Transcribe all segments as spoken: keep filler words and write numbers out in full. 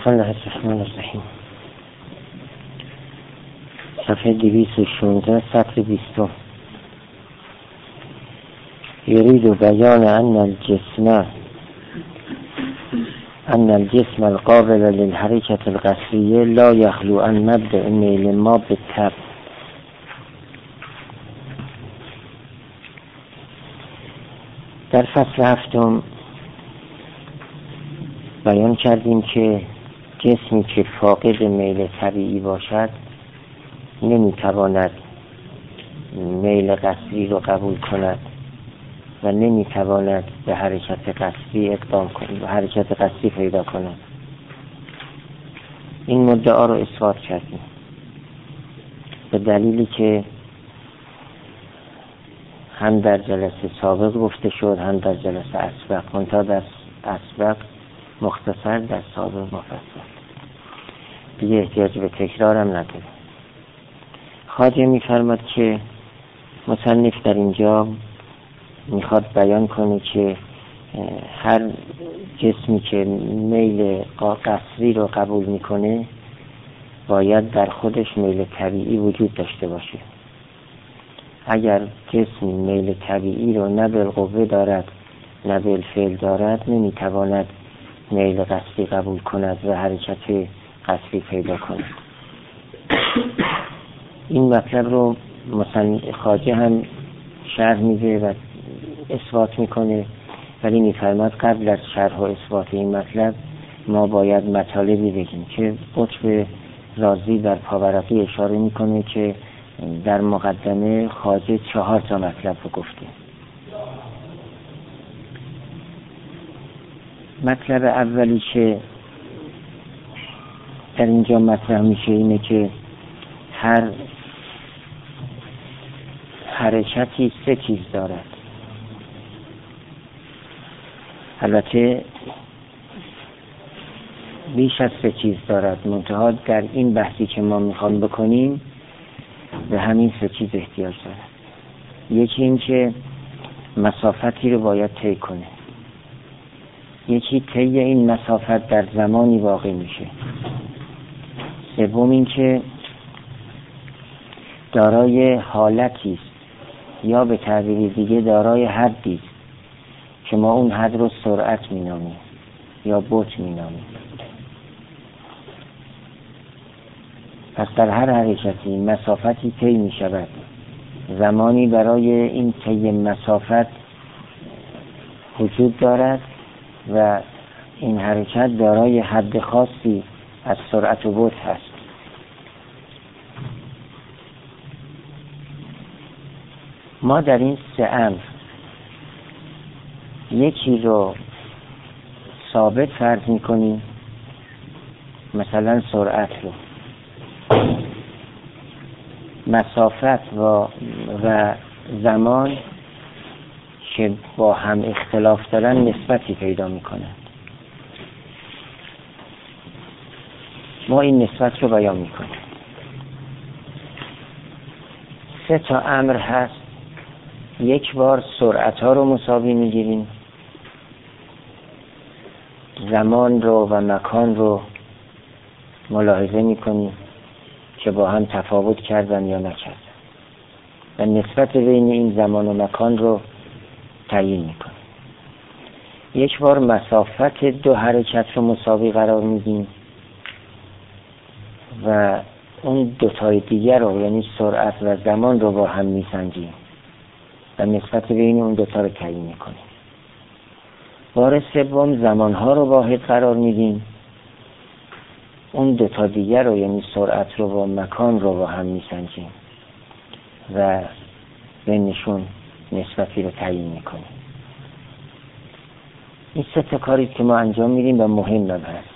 بسم الله الرحمن الرحیم. صفحه دویست و شانزده سطر بیستم. یرید بیان ان الجسم ان الجسم القابل للحرکت القصریه لا یخلو عن مبدأ میل ما بالطبع. در فصل هفتم بیان کردیم که جسمی که فاقد میل طبیعی باشد نمیتواند میل قصری رو قبول کند و نمیتواند به حرکت قصری اقدام کند، به حرکت قصری پیدا کند. این مدعا رو اثبات کردیم به دلیلی که هم در جلسه سابق گفته شد هم در جلسه اسبق، منتها در اسبق مختصر، در سابق مفصل، دیگه احتیاج به تکرارم نداره. خواجه می‌فرماد که مصنف در اینجا میخواد بیان کنه که هر جسمی که میل قصری رو قبول میکنه باید در خودش میل طبیعی وجود داشته باشه. اگر جسمی میل طبیعی رو نه بالقوه دارد نه بالفعل دارد نمیتواند میل قصری قبول کند و حرکت قصری پیدا کند. این مطلب رو مثلا خواجه هم شرح میده و اثبات میکنه، ولی میفرماد قبل از شرح و اثبات این مطلب ما باید مطالبی بگیم که قطب رازی در پاورقی اشاره میکنه که در مقدمه خواجه چهار تا مطلب رو گفته. مطلب اولی که در اینجا مطرح میشه اینه که هر حرکتی سه چیز دارد. البته بیش از سه چیز دارد، منتها در این بحثی که ما میخوام بکنیم به همین سه چیز احتیاج دارد. یکی این که مسافتی رو باید طی کنه، یکی طی این مسافت در زمانی واقع میشه، سوم این که دارای حالتی است یا به تعبیر دیگه دارای حدی است که ما اون حد رو سرعت مینامیم یا بطء مینامیم. پس در هر حرکتی مسافتی طی می شود، زمانی برای این طی مسافت وجود دارد و این حرکت دارای حد خاصی از سرعت و بطء هست. ما در این سه امر یکی رو ثابت فرض میکنیم، مثلا سرعت رو. مسافت و, و زمان که با هم اختلاف دارن نسبتی پیدا میکنند. ما این نسبت رو بیان میکنیم. سه تا امر هست. یک بار سرعت ها رو مساوی میگیریم، زمان رو و مکان رو ملاحظه میکنیم که با هم تفاوت کردن یا نکردن و نسبت بین این زمان و مکان رو تعیین میکنیم. یک بار مسافت دو حرکت رو مساوی قرار میدیم و اون دوتای دیگر رو یعنی سرعت و زمان رو با هم میسنجیم و نسبت بین اون دوتا رو تعیین میکنیم. بار سوم زمانها رو واحد قرار میدیم، اون دوتا دیگر رو یعنی سرعت رو و مکان رو با هم میسنجیم و بینشون نسبتی رو تعیین میکنیم. این سه تا کاری که ما انجام میدیم و مهم هم هست،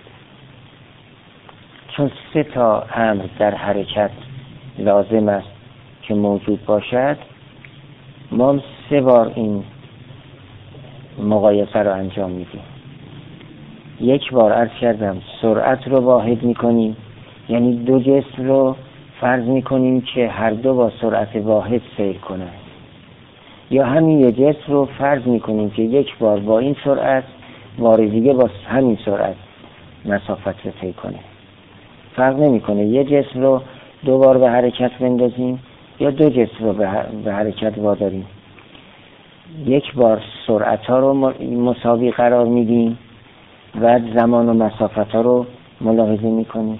چون سه تا امر در حرکت لازم است که موجود باشد. ما سه بار این مقایسه رو انجام میدیم. یک بار عرض کردم سرعت رو واحد میکنیم، یعنی دو جسم رو فرض میکنیم که هر دو با سرعت واحد سیر کنند، یا همین یه جسم رو فرض میکنیم که یک بار با این سرعت بار دیگه با همین سرعت مسافت رو طی کنه. فرق نمیکنه یه جسم رو دو بار به حرکت بندازیم یا دو جسم رو به حرکت واداریم. یک بار سرعت ها رو مساوی قرار میدیم، بعد زمان و مسافت ها رو ملاحظه میکنیم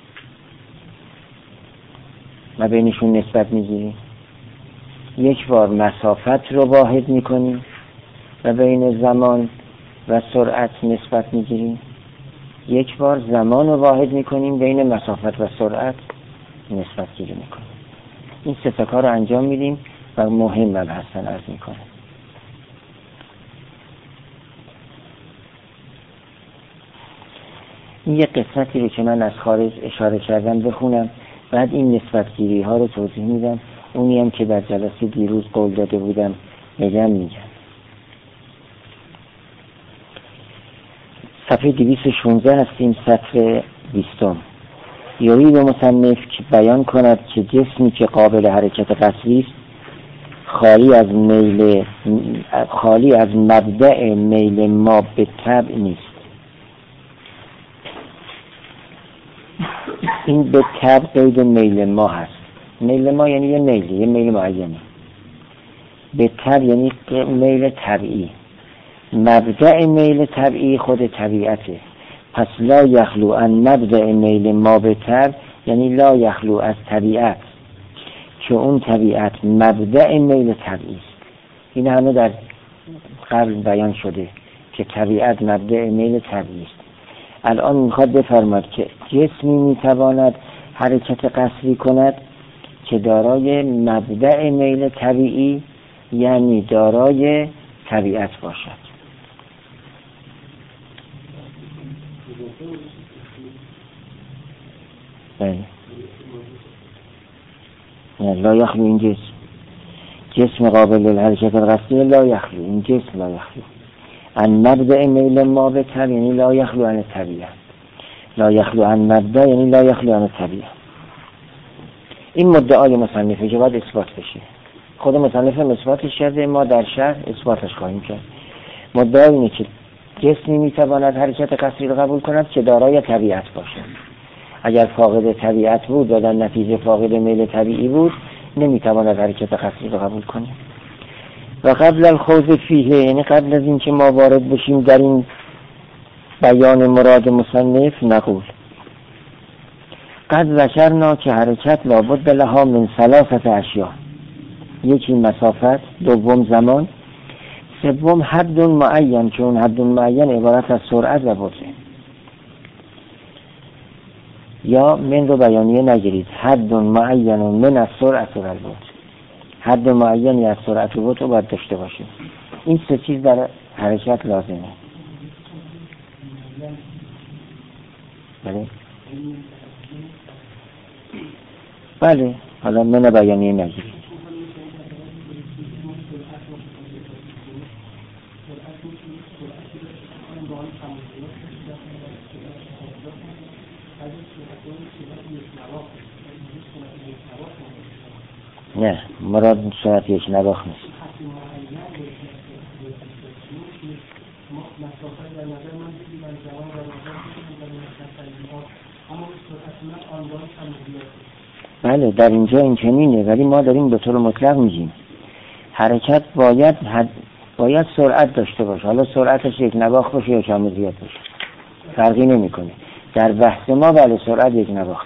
و بینشون نسبت میگیریم. یک بار مسافت رو واحد میکنیم و بین زمان و سرعت نسبت میگیریم. یک بار زمان رو واحد میکنیم، بین مسافت و سرعت نسبت گیری میکنیم. این سه تا کار رو انجام میدیم و مهم هم هستن عرض میکنه. این یه قسمتی رو که من از خارج اشاره کردم بخونم، بعد این نسبت گیری ها رو توضیح میدم. اونی هم که در جلسه دیروز قول داده بودم بگم میگم. صفحه دویست و شانزده هستیم، سطر بیستم. یورید مصنف که بیان کند که جسمی که قابل حرکت قصری است خالی از میل خالی از مبدأ میل ما به طبع نیست. این به طبع قید میل ما هست. میل ما یعنی یه میل، یه میل معینی. به طبع یعنی میل طبیعی. مبدأ میل طبیعی خود طبیعته. پس لا یخلو عن مبدأ میل ما به طبع یعنی لا یخلو از طبیعت، که اون طبیعت مبدأ میل طبیعی است. این همه در قبل بیان شده که طبیعت مبدأ میل طبیعی است. الان میخواد بفرماد که جسمی میتواند حرکت قصری کند که دارای مبدأ میل طبیعی یعنی دارای طبیعت باشد. بله. لا یخلو این جسم جسم قابل للحرکت القصری لا یخلو این جسم لا یخلو عن مبدأ میل ما به طبع یعنی لا یخلو عن طبیعت. لا یخلو عن مبدأ یعنی لا یخلو عن طبیعت. این مدعای مصنفه که باید اثبات بشه. خود مصنفه اثباتش کرده، ما در شرح اثباتش خواهیم کرد. مدعای اینه که جسمی میتواند حرکت قصری رو قبول کند که دارای طبیعت باشد. اگر فاقد طبیعت بود و در نتیجه فاقد میل طبیعی بود نمیتواند حرکت قصری رو قبول کنه. و قبل الخوض فیه یعنی قبل از اینکه ما وارد بشیم در این بیان مراد مصنف نقول قد ذکرنا که حرکت لابد لها من ثلاثه اشیاء. یکی مسافت، دوم زمان، سوم حد معین که اون حد معین عبارت از سرعت و بطء. یا من رو بیانیه نگیرید، حد معین من از سرعت و البطء. حد معینی از سرعت و بطء باید داشته باشیم. این سه چیز در حرکت لازمه. بله بله حالا من بیانیه نگیرید. نه مراد سرعت یک نواخت نیست. بله در اینجا این چنینه، ولی ما داریم به طور مطلق میگیم حرکت باید حد باید سرعت داشته باشه. حالا سرعتش یک نواخت باشه یا کم زیاد باشه فرقی نمیکنه. در بحث ما بله سرعت یک نواخت،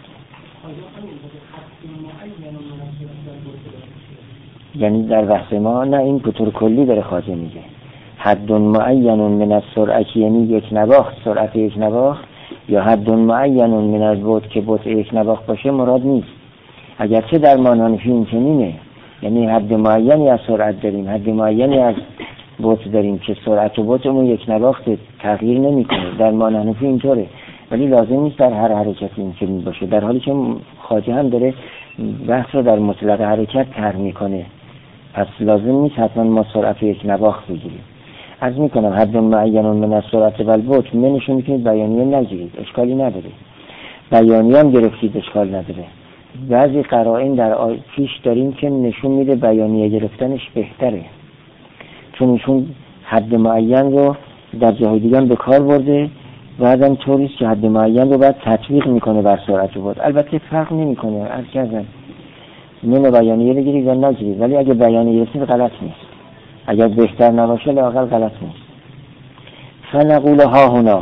یعنی در بحث ما نه، این به طور کلی داره خواجه میگه حد معین من السرعه یعنی یک نواخت، سرعت یک نواخت، یا حد معین من البطء که بطء یک نواخت باشه مراد نیست. اگرچه در مانحنفی این چنینه، یعنی حد معینی از سرعت داریم، حد معینی از بطء داریم که سرعت و بطءمون یک نواخت تغییر نمیکنه. در مانحنفی اینطوره، ولی لازم نیست در هر حرکتی این چنین باشه، در حالی که خواجه هم داره بحث رو در مطلق حرکت طرح میکنه. پس لازم نیست حتما ما سرعت یک نواخت بگیریم. عرض میکنم حد معین من السرعه و البطء منشون میتونید بیانیه نگیرید، اشکالی نداره. بیانیه هم گرفتید اشکال نداره. بعضی قرائن در پیش داریم که نشون میده بیانیه گرفتنش بهتره، چون ایشون حد معین رو در جاهای دیگه هم به کار برده بعدم طوریست که حد معین رو باید تطبیق میکنه بر سرعت بود. البته فرق نمیکنه، هر کی ازن نون بیانیه بگیرید یا نگیرید، ولی اگه بیانیه رسید غلط نیست، اگر بهتر نباشه لااقل غلط نیست. فنقول ها هنا،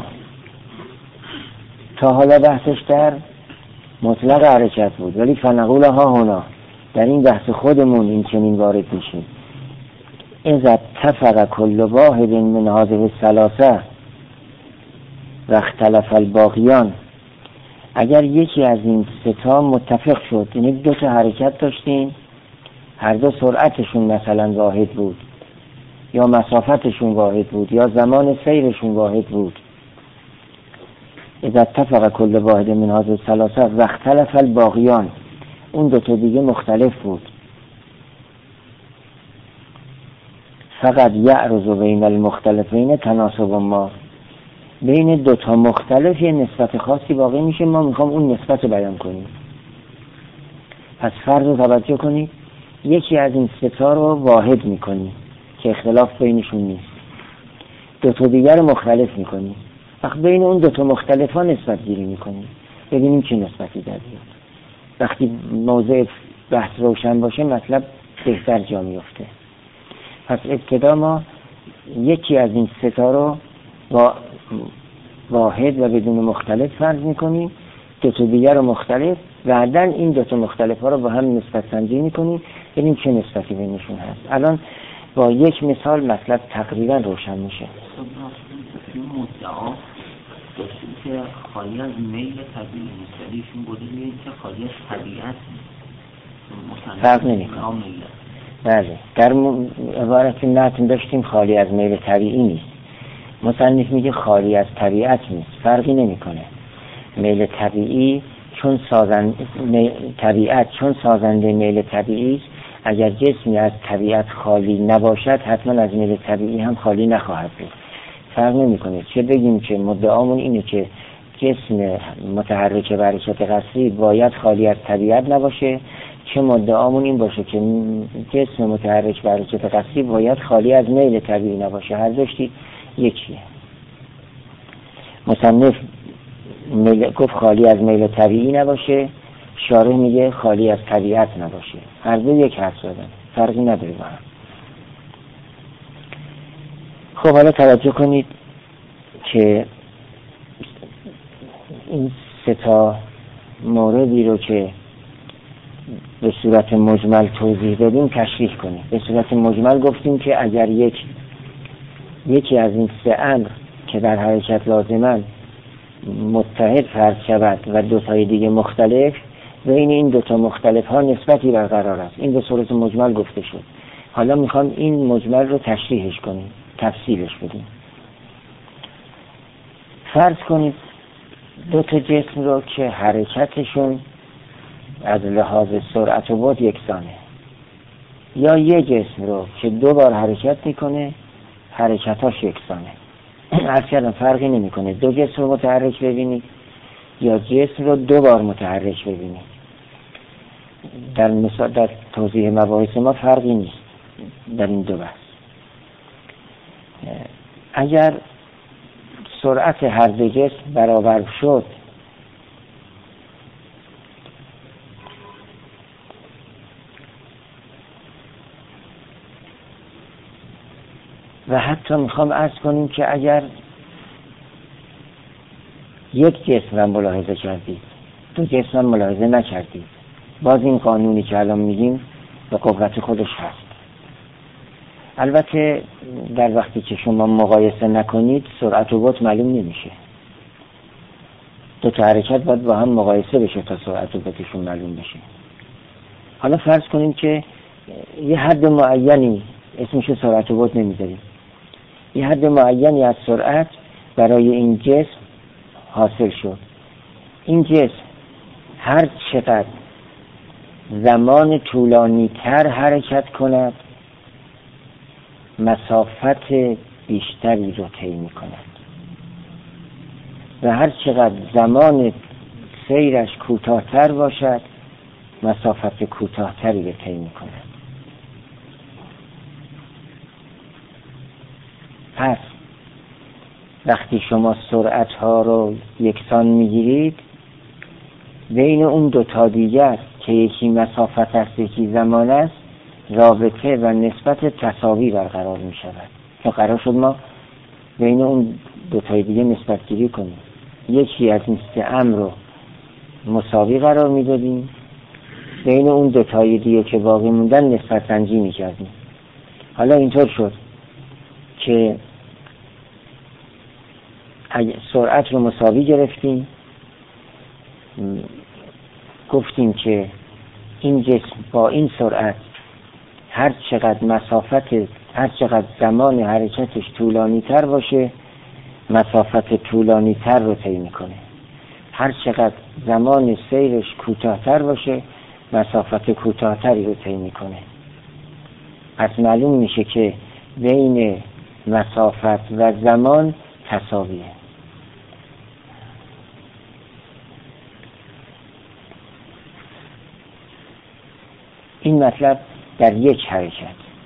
تا حالا بحثش در مطلق حرکت بود، ولی فنقول ها هنا در این بحث خودمون این چنین وارد میشیم. اذا اتفق کل واحد من هذه الثلاثه و اختلف الباقیان، اگر یکی از این سه تا متفق شد، یعنی دو تا حرکت داشتیم، هر دو سرعتشون مثلا واحد بود یا مسافتشون واحد بود یا زمان سیرشون واحد بود، اذا اتفق کل واحد من هذه الثلاثه و اختلف الباقیان، اون دو تا دیگه مختلف بود، فقط یعرض بین المختلفین تناسب ما، بین دو تا مختلف یه نسبت خاصی واقع میشه، ما میخوام اون نسبت رو بیان کنیم. پس فرض رو توجه کنید، یکی از این سه تا رو واحد میکنیم که اختلاف بینشون نیست، دو تا دیگر رو مختلف میکنیم، وقت بین اون دو تا مختلف ها نسبت گیری میکنیم ببینیم چه نسبتی در بیاد. وقتی موضوع بحث روشن باشه مطلب بهتر جا میفته. پس ابتدا ما یکی از این سه تا رو با واحد و بدون مختلف فرض میکنیم، دو تا دیگر رو مختلف، بعداً این دو تا مختلف ها رو با هم نسبت سنجی میکنیم ببینیم چه نسبتی بینشون هست. الان با یک مثال مطلب تقریبا روشن میشه. مدعا داشتیم که خالی از میل طبیعی نیست، ولی ایشون بوده میگه که خالی از طبیعت نیست، فرق نمیکنه. بله، در عبارت متن داشتیم خالی از میل طبیعی نیست، مصنف میگه خالی از طبیعت نیست، فرقی نمیکنه. میل طبیعی چون سازنده طبیعت چون سازنده میل طبیعی است، اگر جسمی از طبیعت خالی نباشد حتما از میل طبیعی هم خالی نخواهد بود. فرق نمیکنه چه بگیم که مدعامون اینه که جسم متحرک به حرکت قصری باید خالی از طبیعت نباشه، چه مدعامون این باشه که جسم متحرک به حرکت قصری باید خالی از میل طبیعی نباشه. هر دوشتی یکیه. مصنف گفت خالی از میل طبیعی نباشه، شارح میگه خالی از طبیعت نباشه. هر دو یک حرف زدن، فرقی نداره با هم. خب حالا توجه کنید که این سه تا موردی رو که به صورت مجمل توضیح دادیم تشریح کنیم. به صورت مجمل گفتیم که اگر یک یکی از این سه امر که در حرکت لازمن متحد فرض شود و دو تای دیگه مختلف، بین این دو تا مختلف ها نسبتی برقرار است. این به صورت مجمل گفته شد. حالا میخوام این مجمل رو تشریحش کنیم، تفصیلش بدیم. فرض کنید دو تا جسم رو که حرکتشون از لحاظ سرعت و بعد یکسانه، یا یک جسم رو که دو بار حرکت میکنه حرکتاش یکسانه. عرض کردم فرقی نمیکنه دو جسم رو متحرک ببینید یا جسم رو دو بار متحرک ببینید. در مثال در توضیح مباحث ما فرقی نیست در این دو بحث. اگر سرعت هر دو جسم برابر شد، و حتی میخوام عرض کنیم که اگر یک جسم هم ملاحظه کردید، دو جسم هم ملاحظه نکردید، باز این قانونی که الان میگیم به قوت خودش هست. البته در وقتی که شما مقایسه نکنید سرعت و بعد معلوم نمیشه. دو تا حرکت باید با هم مقایسه بشه تا سرعت و بعدشون معلوم بشه. حالا فرض کنیم که یه حد معینی، اسمش سرعت و بعد نمیذاریم، یه حد معینی از سرعت برای این جسم حاصل شد. این جسم هر چقدر زمان طولانی تر حرکت کند مسافت بیشتری رو طی می کند و هر چقدر زمان سیرش کوتاه‌تر باشد مسافت کوتاه‌تری رو طی می کند. پس وقتی شما سرعت ها رو یکسان میگیرید، بین اون دو تا دیگر که یکی مسافت است یکی زمان است رابطه و نسبت تساوی برقرار می شود. که قرار شد ما بین اون دو تای دیگه نسبت گیری کنیم. یکی از این سه امر رو مساوی قرار می دادیم، بین اون دو تای دیگه که باقی موندن نسبت سنجی می کردیم. حالا اینطور شد که سرعت رو مساوی گرفتیم، گفتیم که این جسم با این سرعت هر چقدر مسافت، هر چقدر زمان حرکتش طولانی تر باشه مسافت طولانی تر رو طی میکنه، هر چقدر زمان سیرش کوتاه‌تر باشه مسافت کوتاه‌تری رو طی میکنه. پس معلوم میشه که بین مسافت و زمان تساویه. این مطلب در یک حرکت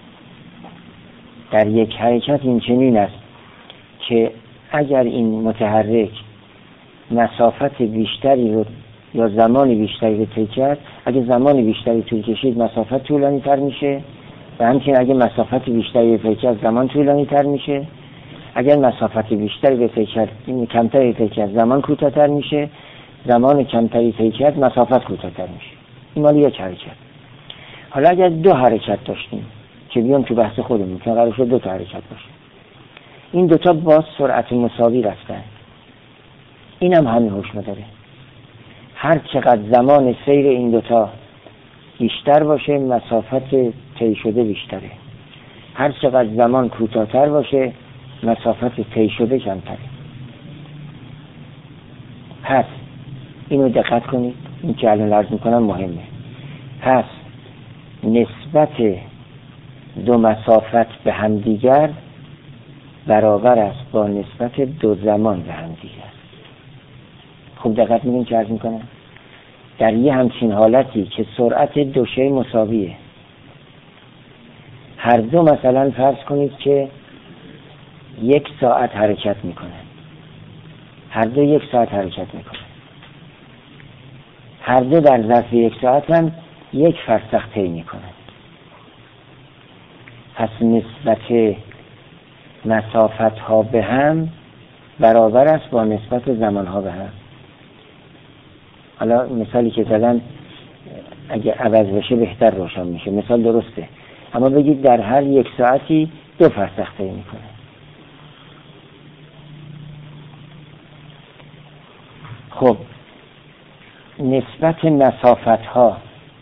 در یک حرکت این چنین است که اگر این متحرک مسافت بیشتری رو یا زمان بیشتری رو طی کرد، اگه زمان بیشتری طول کشید مسافت طولانی تر میشه و همچنین اگه مسافت بیشتری طی کرد زمان طولانی تر میشه. اگر مسافت بیشتری رو طی کرد این کمتری طی کرد زمان کوتاه‌تر میشه، زمان کمتری طی کرد مسافت کوتاه‌تر میشه. این مال یک حرکت. حالا اگر دو حرکت داشتیم که بیام تو بحث خودمون که قرار شد دو تا حرکت باشه، این دوتا با سرعت مساوی رفتن، اینم همین حکم داره. هر چقدر زمان سیر این دوتا بیشتر باشه مسافت طی شده بیشتره، هر چقدر زمان کوتاه‌تر باشه مسافت طی شده کمتره. پس اینو دقت کنید، این که الان عرض میکنم مهمه. پس نسبت دو مسافت به همدیگر برابر است با نسبت دو زمان به همدیگر. خوب دقت می‌کنین که عرض میکنم در یه همچین حالتی که سرعت دو شی مساویه، هر دو مثلا فرض کنید که یک ساعت حرکت میکنه، هر دو یک ساعت حرکت میکنه، هر دو در ظرف یک ساعت هم یک فرسخ طی میکنه. پس نسبت مسافت ها به هم برابر است با نسبت زمان ها به هم. حالا مثالی که زدن اگه عوض بشه بهتر روشن میشه، مثال درسته، اما بگید در هر یک ساعتی دو فرسخ طی میکنه. خب نسبت مسافت ها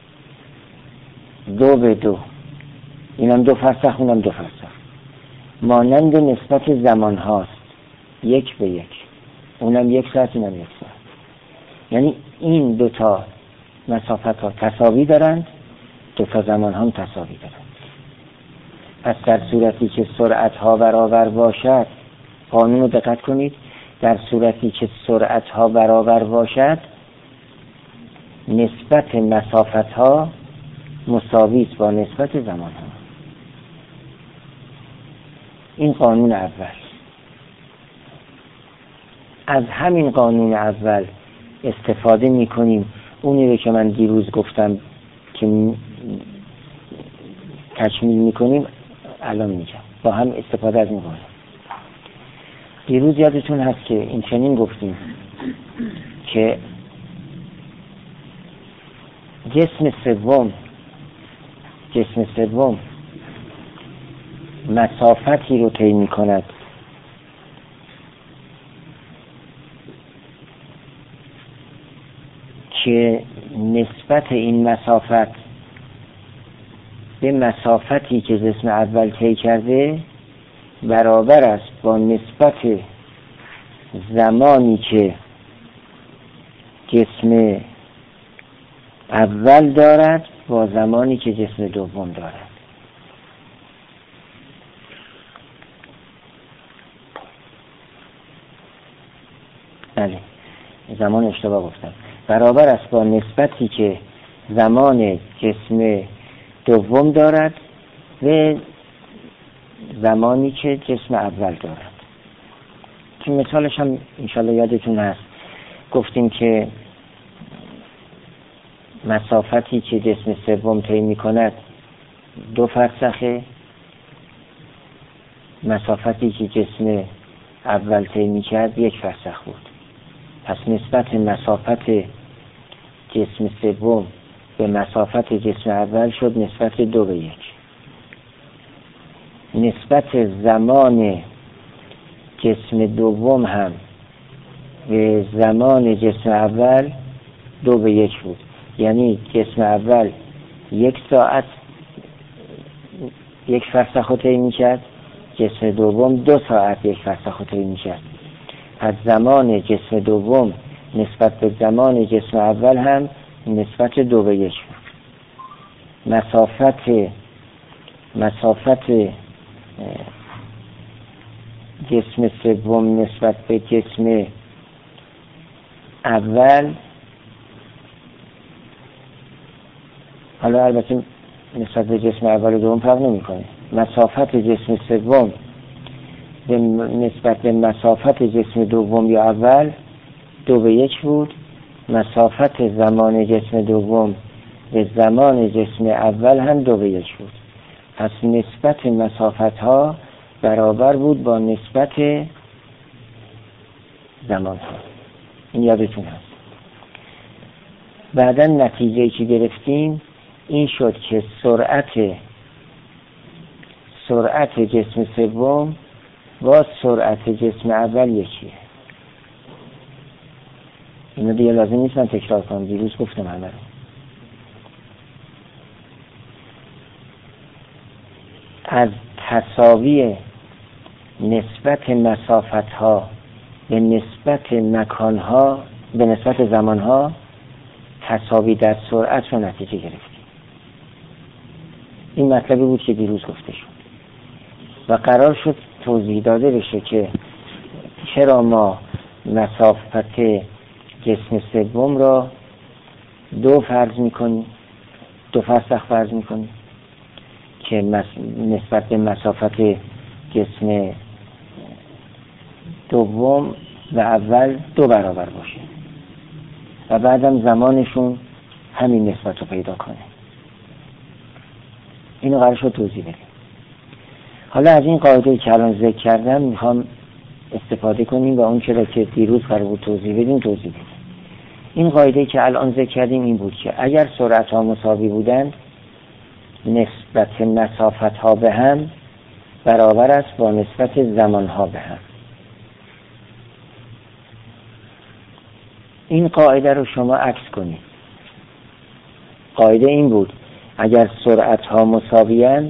دو به دو، اینم دو فرسخ اونم دو فرسخ، مانند نسبت زمان هاست یک به یک، اونم یک ساعت اینم یک ساعت. یعنی این دو تا مسافت ها تساوی دارند، دو تا زمان هم تساوی دارند. پس در صورتی که سرعت ها برابر باشد، قانون رو دقت کنید، در صورتی که سرعت ها برابر باشد نسبت مسافت ها مساوی است با نسبت زمان ها. این قانون اول. از همین قانون اول استفاده می کنیم، اونی رو که من دیروز گفتم که تکمیل می کنیم الان میگم، با هم استفاده از این قانون. دیروز یادتون هست که این چنین گفتیم که جسم سوم جسم سوم مسافتی رو طی می کند که نسبت این مسافت به مسافتی که جسم اول طی کرده برابر است با نسبت زمانی که جسم اول دارد با زمانی که جسم دوم دارد. بله زمان اشتباه گفتم، برابر است با نسبتی که زمان جسم دوم دارد و زمانی که جسم اول دارد، که مثالش هم انشالله یادتون هست، گفتیم که مسافتی که جسم سوم طی می‌کند دو فرسخه، مسافتی که جسم اول طی می‌کرد یک فرسخ بود. پس نسبت مسافت جسم سوم به مسافت جسم اول شد نسبت دو به یک. نسبت زمان جسم دوم هم به زمان جسم اول دو به یک بود. یعنی جسم اول یک ساعت یک فرسخ رو طی می‌کرد، جسم دوم دو ساعت یک فرسخ رو طی می‌کرد. پس زمان جسم دوم نسبت به زمان جسم اول هم نسبت دو به یک بود. مسافت مسافت جسم سوم نسبت به جسم اول، حالا البته نسبت به جسم اول و دوم فرق نمی‌کنه، مسافت جسم سوم به نسبت به مسافت جسم دوم یا اول دو به یک بود. مسافت زمان جسم دوم به زمان جسم اول هم دو به یک بود. پس نسبت مسافت ها برابر بود با نسبت زمان ها. این یادتون هست. بعدا نتیجه‌ای که گرفتیم این شد که سرعت سرعت جسم سوم با سرعت جسم اول یکیه. اینو دیگه لازم نیست من تکرار کنم، دیروز گفتم همه رو. از تساوی نسبت مسافت ها به نسبت مکان ها به نسبت زمان ها تساوی در سرعت رو نتیجه گرفتیم. این مطلبی بود که دیروز گفته شد و قرار شد توضیح داده بشه که چرا ما مسافت جسم سوم را دو فرض میکنیم، دو فرسخ فرض میکنیم که نسبت به مسافت جسم دوم و اول دو برابر باشه و بعدم زمانشون همین نسبت رو پیدا کنه. اینو قرار شد توضیح بدیم. حالا از این قاعده که الان ذکر کردم میخوام استفاده کنیم و اون چرا که دیروز قرار بود توضیح بدیم توضیح بدیم. این قاعده که الان ذکر کردیم این بود که اگر سرعت ها مساوی بودند نسبت مسافت ها به هم برابر است با نسبت زمان ها به هم. این قاعده رو شما عکس کنید. قاعده این بود اگر سرعت ها مساویند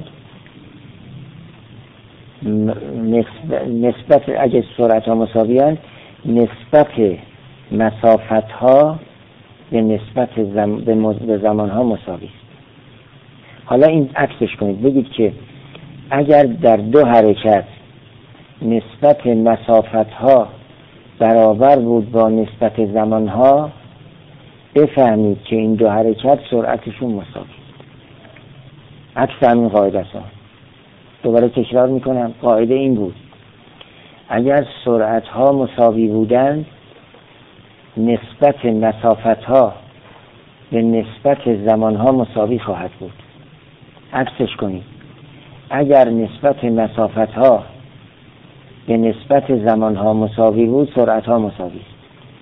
نسبت اگر سرعت ها مساویند نسبت مسافت ها به نسبت زم... به, مز... به زمان ها مساوی است. حالا این عکسش کنید، بگید که اگر در دو حرکت نسبت مسافت ها برابر بود با نسبت زمان ها بفهمید که این دو حرکت سرعتشون مساوی است. عکس همین قاعده است. دوباره تکرار میکنم، قاعده این بود اگر سرعت ها مساوی بودند نسبت مسافت ها به نسبت زمان ها مساوی خواهد بود. عکسش کنید، اگر نسبت مسافت ها به نسبت زمان ها مساوی بود سرعت ها مساوی است.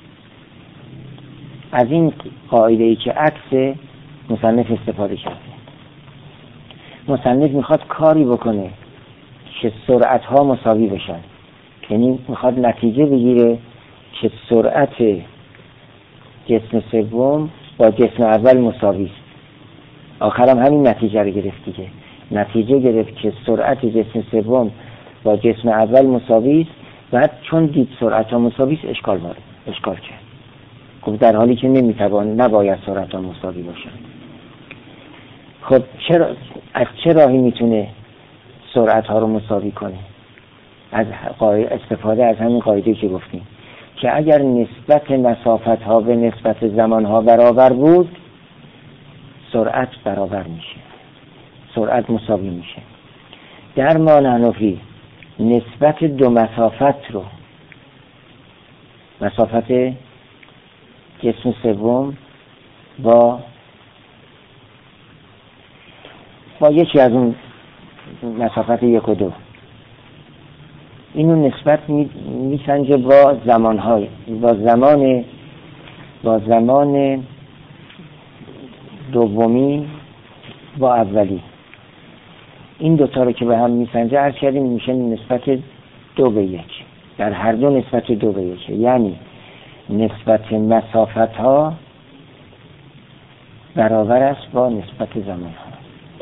از این قاعده ای که عکس مصنف استفاده کرده. مصنف میخواد کاری بکنه که سرعت ها مساوی بشن، یعنی میخواد نتیجه بگیره که سرعت جسم سوم با جسم اول مساوی است. آخرم همین نتیجه رو گرفت دیگه. نتیجه گرفت که سرعت جسم سوم با جسم اول مساوی است. بعد چون دید سرعت ها مساوی است اشکال وارد اشکال کرد. خب در حالی که نمیتوان نباید سرعت ها مساوی باشن. خب چرا از چه راهی میتونه سرعت ها رو مساوی کنه؟ از استفاده از همین قاعده که گفتیم که اگر نسبت مسافت ها به نسبت زمان ها برابر بود سرعت برابر میشه، سرعت مساوی میشه. در ما حنفی نسبت دو مسافت رو مسافت جسم سوم با با یکی از اون مسافت یک و دو، اینو نسبت میسنجه با زمانهای با زمان با زمان دومی با اولی. این دوتا رو که به هم میسنجه عرض کردیم میشه نسبت دو به یک، در هر دو نسبت دو به یک، یعنی نسبت مسافت ها برابر است با نسبت زمان ها.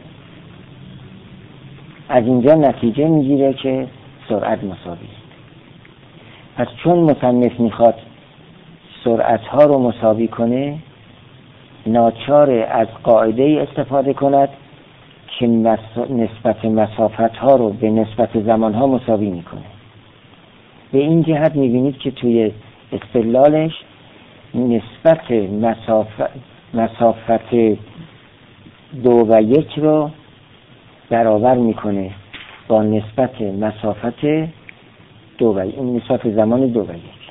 از اینجا نتیجه میگیره که سرعت مساوی است. پس چون مصنف میخواد سرعت ها رو مساوی کنه، ناچار از قاعده ای استفاده کند که نسبت مسافت ها رو به نسبت زمان ها مساوی میکنه. به این جهت میبینید که توی استدلالش نسبت مسافت مسافت دو و یک رو برابر میکنه با نسبت مسافت دو و این نسبت زمان دو و یک.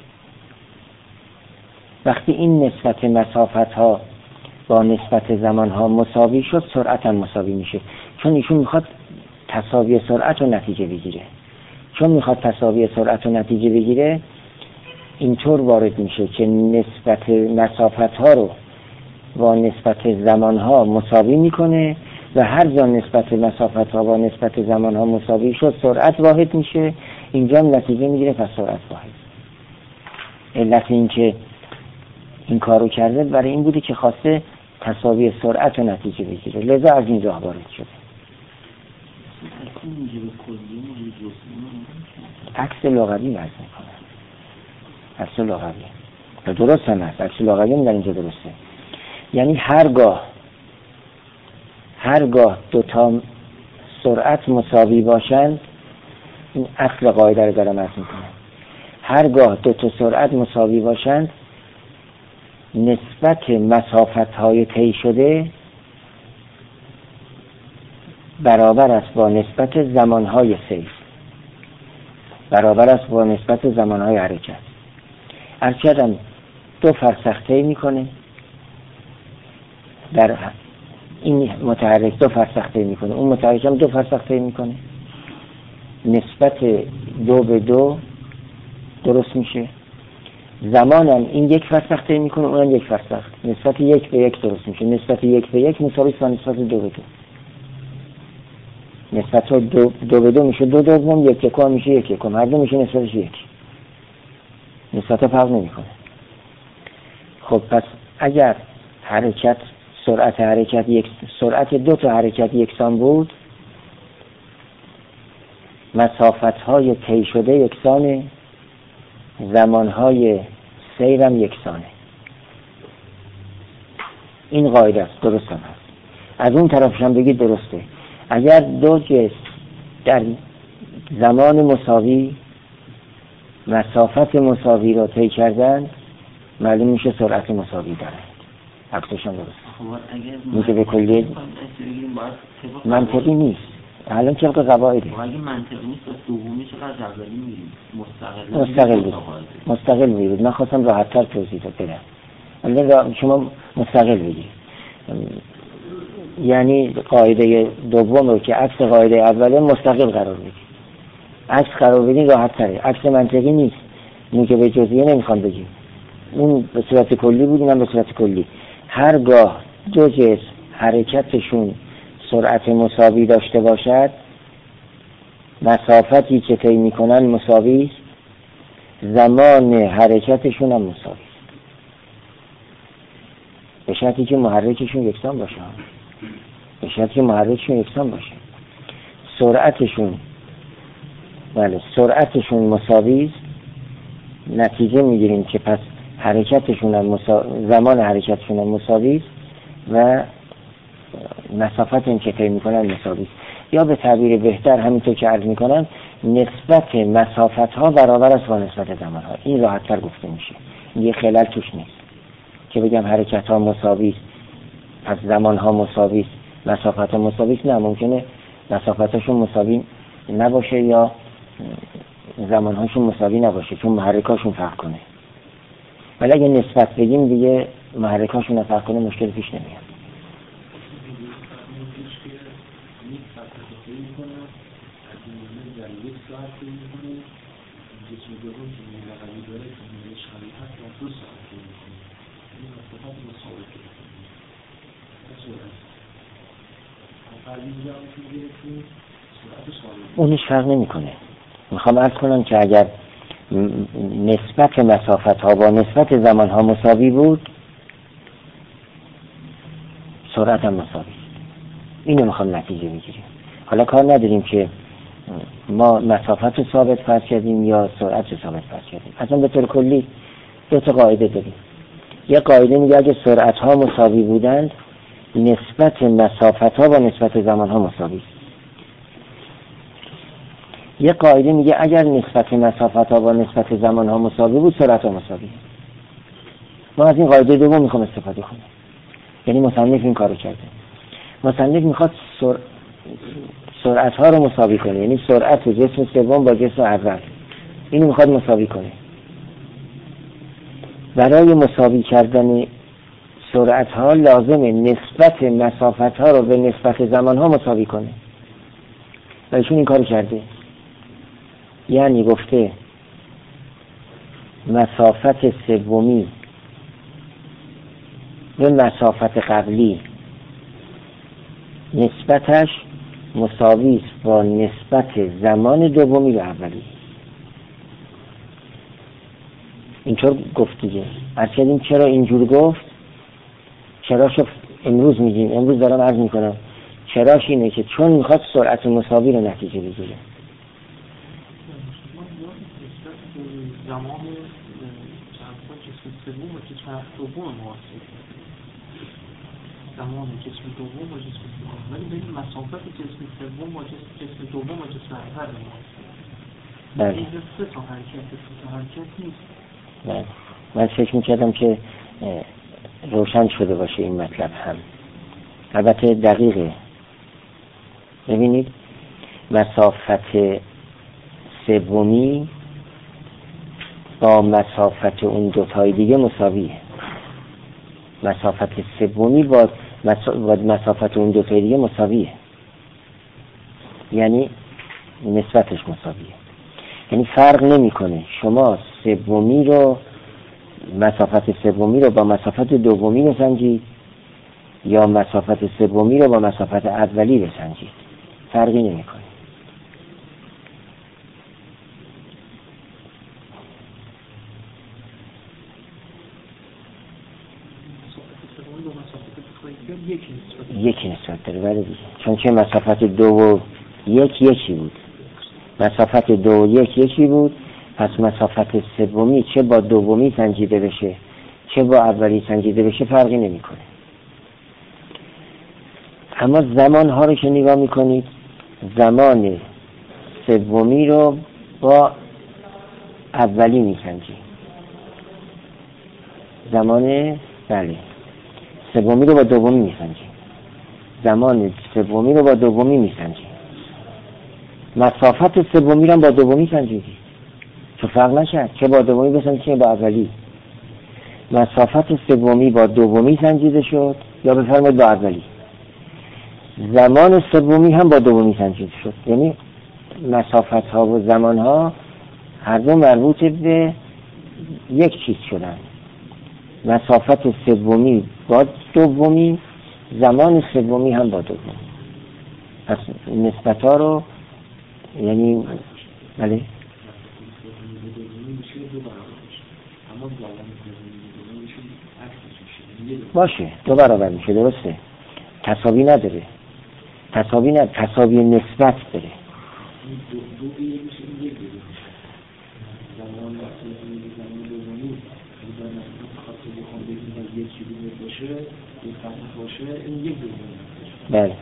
وقتی این نسبت مسافت ها با نسبت زمان ها مساوی شد، سرعت هم مساوی میشه، چون ایشون میخواد تساوی سرعت و نتیجه بگیره. چون میخواد تساوی سرعت و نتیجه بگیره، اینطور وارد میشه که نسبت مسافت ها رو با نسبت زمان ها مساوی میکنه و هر جا نسبت مسافت ها با نسبت زمان ها مساوی شد، سرعت واحد میشه. اینجا نتیجه میگیره پس سرعت واحد. علت این که این کارو کرده برای این بوده که خواسته تساوی سرعت و نتیجه بگیره، لذا از اینجا وارد شده. عکس لغوی مرز میکنه، عکس لغوی و درست هم هست، عکس لغوی هم در اینجا درسته. یعنی هرگاه هرگاه دوتا سرعت مساوی باشند، این اصل قاعده رو دارم عرض میکنم، هرگاه دوتا سرعت مساوی باشند، نسبت مسافت های طی شده برابر است با نسبت زمان های سیر، برابر است با نسبت زمان های حرکت. عرض کردم دو فرسخ طی میکنه، در این متحرک دو فرسخ طی میکنه، اون متحرک هم دو فرسخ طی میکنه، نسبت دو به دو درست میشه. زمان هم این یک فرسخ طی میکنه، اون هم یک فرسخ، نسبت یک به یک درست میشه. نسبت یک به یک مساوی با نسبت دو به دو. نسبت دو, دو به دو میشه دو دوم، یک یکم میشه یک یکم، هر دو میشه نسبتش یک، نسبت فرق نمیکنه. خب پس اگر حرکت سرعت حرکت یک سرعت دو تا حرکت یکسان بود، مسافت های طی شده یکسانه، زمان های سیر هم یکسانه. این قاعده است، درست هم هست. از اون طرفش هم بگید درسته. اگر دو جسم در زمان مساوی مسافت مساوی را طی کردند، معلوم میشه سرعت مساوی دارند. عکسش هم درسته. میگه به کلی منطقی نیست. الان طبق قواعده. اگه منطقی نیست دومی چقدر اولی میریم؟ مستقل مستقل بود. مستقل بود. من خواستم راحت‌تر توضیح بدم. الان شما مستقل بگید. یعنی قاعده دوم رو که عکس قاعده اوله مستقل قرار بدید. عکس قرار بدید راحت‌تره. عکس منطقی نیست. این که به جزئیه نمیخوام بگیم. اون به صورت کلی بود، اینم به صورت کلی. هرگاه دو جسم حرکتشون سرعت مساوی داشته باشد، مسافتی که طی میکنن مساوی است، زمان حرکتشون هم مساوی است، به شرطی که محرکشون یکسان باشه. به شرطی که محرکشون یکسان باشه. سرعتشون بله سرعتشون مساوی است، نتیجه میگیریم که پس حرکتشون هم مسا... زمان حرکتشون هم مساوی است و مسافت این که طی میکنن مساوی است. یا به تعبیر بهتر همینطور که عرض میکنن، نسبت مسافت ها برابر است با نسبت زمان ها. این راحت تر گفته میشه، یه خلل توش نیست که بگم حرکت ها مساوی است پس زمان ها مساوی است، مسافت ها مساوی است. نه، ممکنه مسافت هاشون مساوی نباشه یا زمان هاشون مساوی نباشه، چون محرک هاشون فرق کنه. ولی اگه نسبت بگیم دیگه محرکاشون رو فرق کنه مشکل پیش نمیاد. اونش فرق نمی کنه. میخوام عرض کنم که اگر نسبت مسافت ها با نسبت زمان ها مساوی بود، سرعت هم مساوی. اینو میخوام نتیجه بگیریم. حالا کار نداریم که ما مسافت رو ثابت فرض کردیم یا سرعت رو ثابت فرض کردیم. اصلا به طور کلی دو تا قاعده داریم. یه قاعده میگه اگه سرعت ها مساوی بودند، نسبت مسافت ها با نسبت زمان ها مساوی است. یه قاعده میگه اگر نسبت مسافت ها با نسبت زمان ها مساوی بود، سرعت ها مساوی است. ما از این قاعده دوم میخوام استفاده کنیم. یعنی مصنف این کارو کرده. مصنف میخواد سر... سرعت ها رو مساوی کنه، یعنی سرعت جسم سوم با جسم اول اینو میخواد مساوی کنه. برای مساوی کردن سرعت ها لازمه نسبت مسافت ها رو به نسبت زمان ها مساوی کنه و ایشون این کارو کرده. یعنی گفته مسافت سومی به مسافت قبلی نسبتش مساوی است با نسبت زمان دومی به اولی. اینطور گفت دیگه. عرض کردیم چرا اینجور گفت؟ چراشو امروز میگیم، امروز دارم عرض میکنم. چراش اینه که چون میخواد سرعت مساوی رو نتیجه بگیره. زمان جسم سوم و جسم دوم موازی، زمان جسم دوم و جسم سوم، ولی بین مسافت جسم سوم و جسم دوم و جسم اول موازی. بله. این سه تا حرکت، سه تا حرکت نیست. بله. من فکر میکردم که روشن شده باشه این مطلب هم. البته دقیقه. ببینید مسافت سومی با مسافت اون دوتای دیگه مساویه. مسافت سومی با مسافت اون دوتای دیگه مساویه، یعنی نسبتش مساویه. یعنی فرق نمیکنه شما سومی رو مسافت سومی رو با مسافت دومی بسنجید یا مسافت سومی رو با مسافت اولی بسنجید، فرقی نمیکنه. یکی نسبت داره. ولی چون که مسافت دو و یک یکی بود، مسافت دو و یک یکی بود، پس مسافت سومی چه با دومی سنجیده بشه چه با اولی سنجیده بشه فرقی نمیکنه. اما زمان ها رو که نگاه میکنید، زمان سومی رو با اولی میسنجید، زمان بله سومی رو با دومی میسنجید، زمان سومی رو با دومی میسنجید، مسافت سومی رو با دومی سنجیدی چه فرق نشد، چه با دومی بسنجید چه با اولی. مسافت سومی با دومی سنجیده شد یا بفرمایید با اولی. زمان سومی هم با دومی سنجیده شد، یعنی مسافت ها و زمان ها هر دو مربوط به یک چیز شدن. مسافت سومی با دومی، زمان سومی هم با دومی. پس نسبت ها رو یعنی بله باشه دو برابر میشه، درسته، تساوی نداره، تساوی نداره، تساوی نسبت داره. بله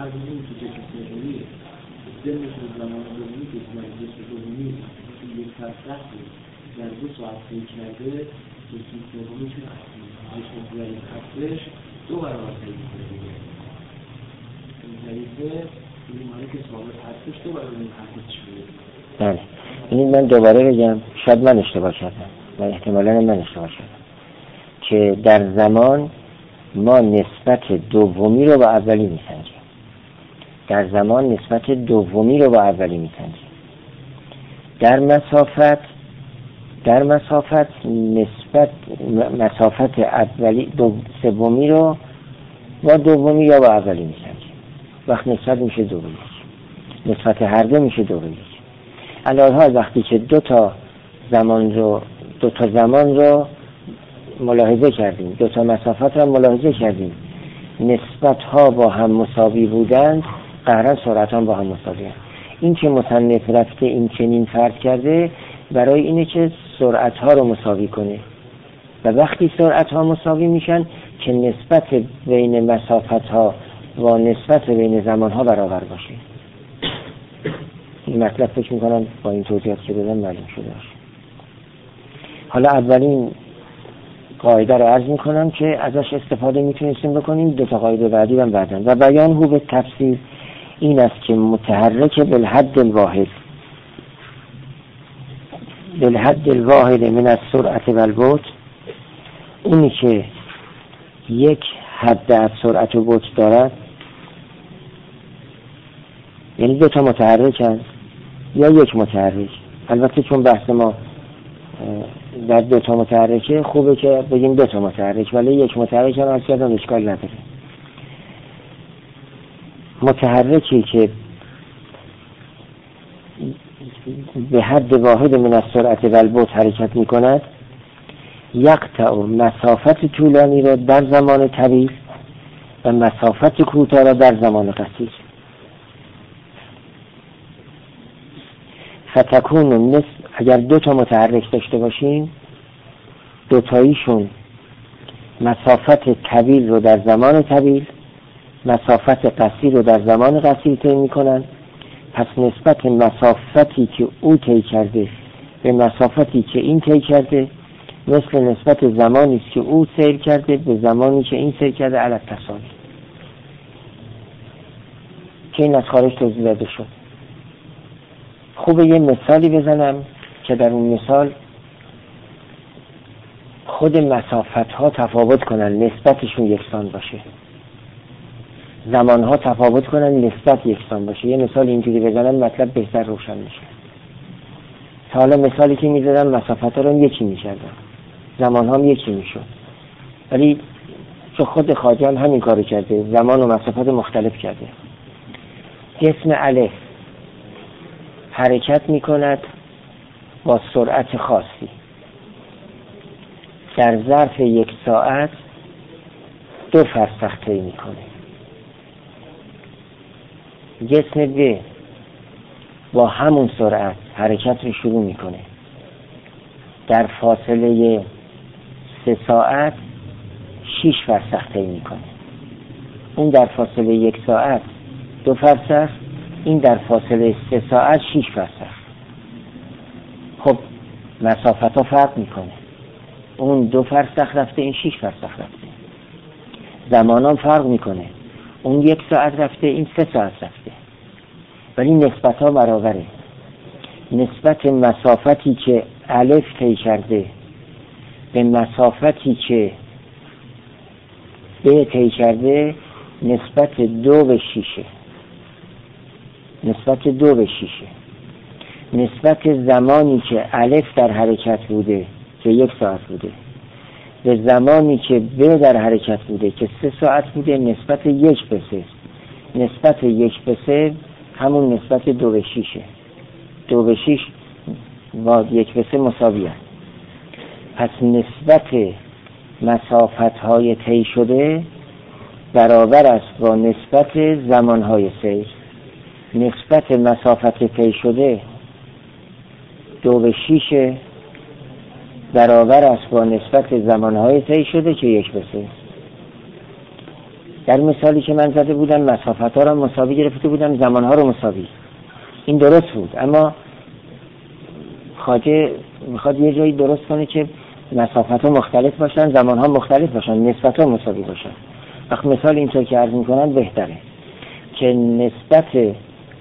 در دو ساعت فکر کرده جسم سومی چون جسم دوری هستش دو برابر فکر کرده این طریقه این مالی که ثابت هستش دو برابر این هستش شده. بله این من دوباره بگم، شاید من اشتباه کردم و احتمالاً من اشتباه کردم. که در زمان ما نسبت دومی رو با اولی میسنجیم. در زمان نسبت دومی رو با اولی میسنجیم. در مسافت در مسافت نسبت مسافت اولی دو سومی رو با دومی یا با اولی میسنجیم. وقت نسبت میشه دو به یک، نسبت هر دو میشه دو به یک. الان وقتی که دو تا زمان رو دو تا زمان رو ملاحظه کردیم، دو تا مسافت رو ملاحظه کردیم، نسبت ها با هم مساوی بودند، قطعاً سرعت هم با هم مساوی هست. این که مصنف رفته این چنین فرض کرده برای اینه که سرعت ها رو مساوی کنه و وقتی سرعت ها مساوی میشن که نسبت بین مسافت ها و نسبت بین زمان ها برابر باشه. این مطلب فکر میکنم با این توضیحات که دادم معلوم شده باشه. حالا اولین قاعده رو عرض میکنم که ازش استفاده میتونستیم بکنیم، دو تا قاعده بعدی هم بعدن. و بیان هو به تفسیر این است که متحرک بالحد الواحد بالحد الواحد من السرعت و البطء، اونی که یک حد از سرعت و بطء دارد، یعنی دو تا متحرک هست یا یک متحرک. البته چون بحث ما در دو تا متحرکه خوبه که بگیم دو تا متحرک، ولی یک متحرک هم از کردن اشکال نداره. متحرکی که به حد واحد من السرعت و البطء حرکت می کند، یقطع مسافت طولانی را در زمان طویل و مسافت کوتاه را در زمان قصیر. فتکون نصف، اگر دو تا متحرک داشته باشیم، دو تاییشون مسافت طویل رو در زمان طویل، مسافت قصیر رو در زمان قصیر طی میکنن، پس نسبت مسافتی که او طی کرده به مسافتی که این طی کرده مثل نسبت زمانی است که او سیر کرده به زمانی که این سیر کرده علی التساوی، که این از خارج توضیح داده شد. خوبه یه مثالی بزنم که در اون مثال خود مسافت ها تفاوت کنن، نسبتشون یکسان باشه، زمان ها تفاوت کنن، نسبت یکسان باشه. یه مثال اینجوری بزنم مطلب بهتر روشن میشه. تا حالا مثالی که میزدم مسافت ها رو یکی میکردم، زمان ها هم یکی میشد، ولی چون خود خواجه هم همین کارو کرده، زمان و مسافت مختلف کرده. جسم الف حرکت میکند با سرعت خاصی، در ظرف یک ساعت دو فرسخ طی میکنه. جسم ب با همون سرعت حرکت رو شروع میکنه، در فاصله سه ساعت شیش فرسخ طی میکنه. اون در فاصله یک ساعت دو فرسخ، این در فاصله سه ساعت شیش فرسخ. خب مسافت ها فرق میکنه، اون دو فرسخ رفته، این شیش فرسخ رفته. زمان هم فرق میکنه، اون یک ساعت رفته، این سه ساعت رفته، ولی نسبت ها برابره. نسبت مسافتی که الف طی کرده به مسافتی که ب طی کرده نسبت دو به شیشه، نسبت دو به شیشه. نسبت زمانی که الف در حرکت بوده که یک ساعت بوده به زمانی که ب در حرکت بوده که سه ساعت بوده نسبت یک به سه. نسبت یک به سه همون نسبت دو به شیشه. دو به شیش با یک به سه مساوی است. پس نسبت مسافت های طی شده برابر است با نسبت زمان های سیر. نسبت مسافت طی شده دو به شیش برابر است با نسبت زمانهای طی شده که یک به سه. در مثالی که من زده بودم مسافت ها را مساوی گرفته بودم، زمانها رو مساوی. این درست بود، اما خواجه میخواد یه جایی درست کنه که مسافت ها مختلف باشن، زمانها مختلف باشن، نسبت ها مساوی باشن. وقت مثال اینطور که عرض میکنن بهتره که نسبت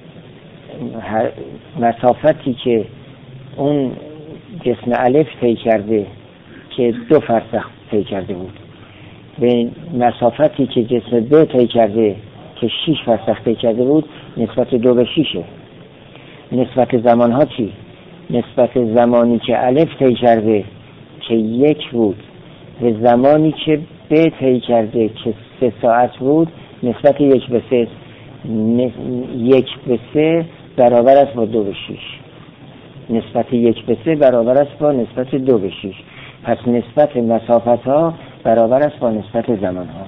مسافتی که اون جسم الف طی کرده که دو فرسخ طی کرده بود به مسافتی که جسم ب طی کرده که شش فرسخ طی کرده بود نسبت دو به شیشه. نسبت زمان ها چی؟ نسبت زمانی که الف طی کرده که یک بود و زمانی که ب طی کرده که سه ساعت بود نسبت یک به سه. یک به سه برابر است با دو به شیش. نسبت یک به سه برابر است با نسبت دو به شیش. پس نسبت مسافت ها برابر است با نسبت زمان ها.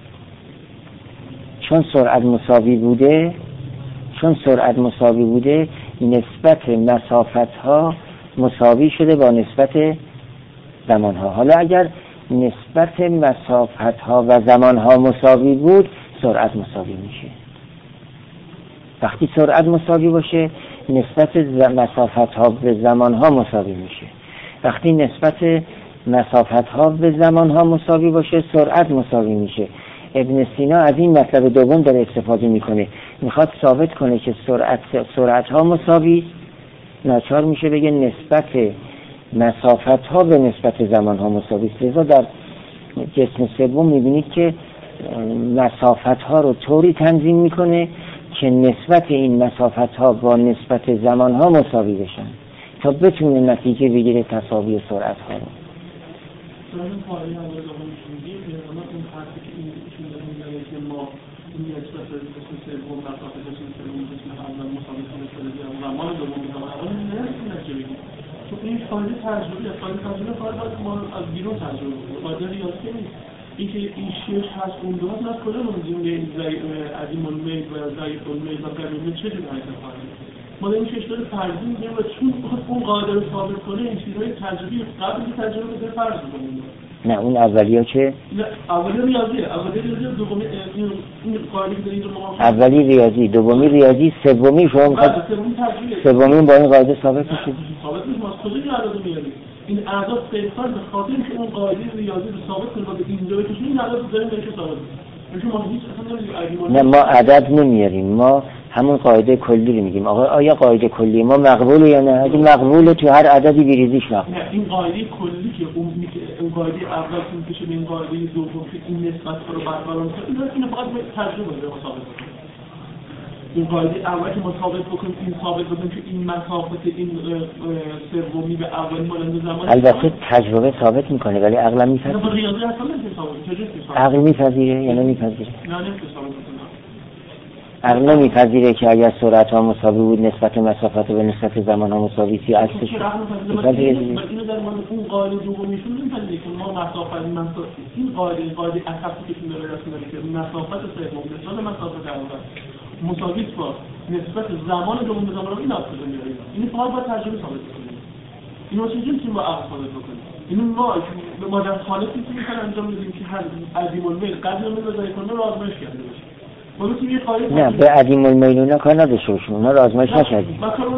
چون سرعت مساوی بوده چون سرعت مساوی بوده نسبت مسافت ها مساوی شده با نسبت زمان ها. حالا اگر نسبت مسافت ها و زمان ها مساوی بود سرعت مساوی میشه. وقتی سرعت مساوی باشه نسبت مسافت ها به زمان ها مساوی میشه. وقتی نسبت مسافت ها به زمان ها مساوی باشه سرعت مساوی میشه. ابن سینا از این مطلب دوم داره استفاده میکنه، میخواد ثابت کنه که سرعت سرعت ها مساوی، ناچار میشه بگه نسبت مسافت ها به نسبت زمان ها مساوی است. لذا در جسم سوم میبینید که مسافت ها رو طوری تنظیم میکنه که نسبت این مسافت ها با نسبت زمان ها مساوی بشن تا بتونه نتیجه بگیره تساوی سرعت ها رو. این فایده تجربی است. فایده تجربی فقط ما از بیرون تجربه کنیم. فایده ریاضی نیست. این که این شش هست اون دو هست از کجا می‌دونیم این ضعیف عدیم المیل و ضعیف المیل و قوی المیل چه جوری حرکت کنه؟ ما این شش تا فرضی می‌گیریم و چون اون قاعده رو ثابت کنه این چیزهای تجربی قبل از تجربه به فرض می‌کنیم. نه اون اولیه چه؟ نه اولی ریاضیه. اولی ریاضی دومی این قاعده که دارید ما اولی ریاضی، دومی ریاضی، سومی شما می‌خواد سومی با این قاعده ثابت میشه. ثابت میشه. ما از کجا این اعداد میاریم؟ این اعداد صرفاً به خاطر اینکه اون قاعده ریاضی رو ثابت کنه با اینجا بهش این اعداد داریم بهش ثابت نه ما عدد نمیاریم، ما همون قاعده کلی رو میگیم. آقا آیا قاعده کلی ما مقبوله یا نه؟ اگه مقبوله تو هر عددی بریزیش مقبول. نه این قاعده کلی که اون میگه اون قاعده اول که میشه به این قاعده دوم که این نسبت رو برقرار کنه این فقط به تجربه به ثابت کنه. این قاعده اول که ما ثابت بکنیم این ثابت بکنیم که این مسافت این سومی به اول مانند زمان البته تجربه ثابت میکنه ولی عقل میپذیره. نه ریاضی اصلا نمی‌ثابت. عقل میپذیره یا نمیپذیره؟ نه نمی‌ثابت. عقل نمیپذیره که اگر سرعت ها مساوی بود نسبت مسافت به نسبت زمان ها مساوی سی عکسش میپذیره. اینو در مورد اون قاعده دومیشون نمی‌پذیره که ما مسافت مسافت این قاعده قاعده اساسی که داره رسم داره که مسافت سوم نسبت مسافت اول مساوی با نسبت زمان دوم به زمان این اصل میاریم. این فقط با تجربه ثابت کنیم. اینو چه جوری با عقل ثابت کنیم؟ اینو ما به مدت حالتی که می‌خوایم انجام بدیم که هر عدیم المیل قدر المیل رو ذکر کنه رو آزمایش کرده باشه. نه به عدیم المیل اونا کار نداشته باشیم، اونا رو آزمایش نکردیم.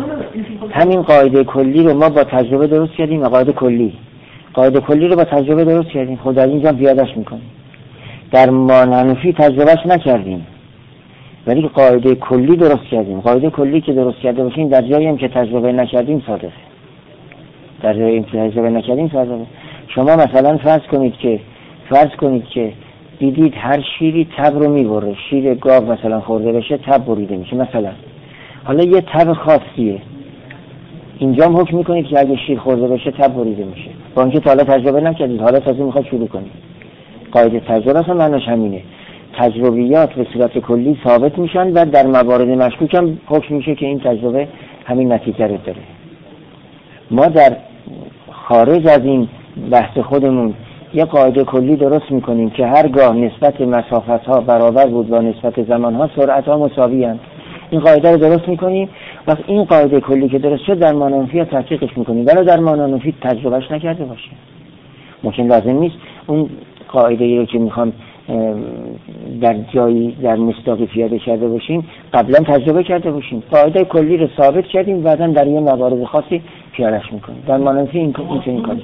همین قاعده کلی رو ما با تجربه درست کردیم. قاعده کلی قاعده کلی رو با تجربه درست کردیم. خود از اینجا پیاده‌اش می‌کنیم. در مانعنفی تجربهش نکردیم ولی قاعده کلی درست کردیم. قاعده کلی که درست کرده باشیم در جایی هم که تجربه نکردیم صادقه. در جایی که تجربه نکردیم صادقه. شما مثلا فرض کنید که فرض کنید که دیدید هر شیری تب رو میبره، شیر گاو مثلا خورده بشه تب بریده میشه مثلا. حالا یه تب خاصیه اینجا هم حکم میکنید که اگه شیر خورده بشه تب بریده میشه با اینکه تا حالا تجربه نکردید، حالا تازه میخواد شروع کنید. قاعده تجربه اصلا معناش همینه. تجربیات به صورت کلی ثابت میشن و در موارد مشکوک هم حکم میشه که این تجربه همین نتیجه رو داره. ما در خارج از این بحث خودمون یه قاعده کلی درست میکنیم که هرگاه نسبت مسافت ها برابر بود با نسبت زمان ها سرعت ها مساوی هستند. این قاعده رو درست میکنیم و این قاعده کلی که درست شد در مانعنفی تحقیقش میکنیم ولی در مانعنفی تجربهش نکرده باشیم. ممکن لازم نیست اون قاعده رو که میخوام در جایی در مصداقی پیاده کرده باشیم قبلا تجربه کرده باشیم. قاعده کلی رو ثابت کردیم بعداً در یه موارد خاصی پیاده‌اش میکنیم. در مانعنفی این کار میتونیم کنیم.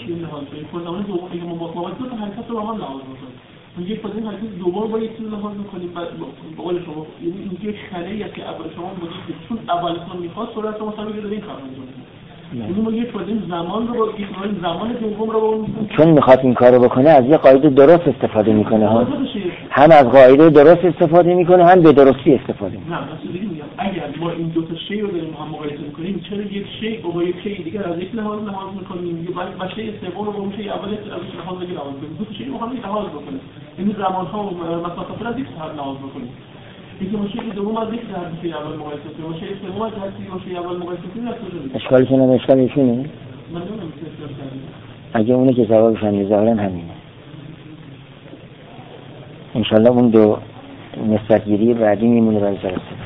میگه خود این حرکت دوبار با یک چیز لحاظ می‌کنیم بعد به قول شما یعنی اینکه خلایی است که اول شما بودید که چون اولتون می‌خواست سرعت شما سابقه داره این کار انجام میده. یعنی ما یک بار زمان رو با یک زمان دوم رو با اون چون میخواد این کارو بکنه از یه قاعده درست استفاده میکنه ها، هم از قاعده درست استفاده میکنه هم به درستی استفاده میکنه. نه مثلا دیگه میگم اگر ما این دو تا شی رو داریم هم مقایسه میکنیم، چرا یک شی با یک شی دیگه از یک لحاظ لحاظ میکنیم یا بعد با شی سوم رو با اون شی اول از یک لحاظ دیگه لحاظ میکنیم؟ دو تا شی رو هم لحاظ بکنیم، این زمان ها و مسافت رو از یک طرف لحاظ بکنیم. اینکه ما شی دوم از یک طرف شی اول مقایسه کنیم، ما شی سوم از شی اول مقایسه کنیم، نمیشه. اشکالی که نمیشه اشکال ایشونه. من نمیدونم چه اشکالی داره. اگه اونه که جوابش هم ظاهرا همینه. انشالله اون دو نسبت گیری بعدی میمونه برای جلسه.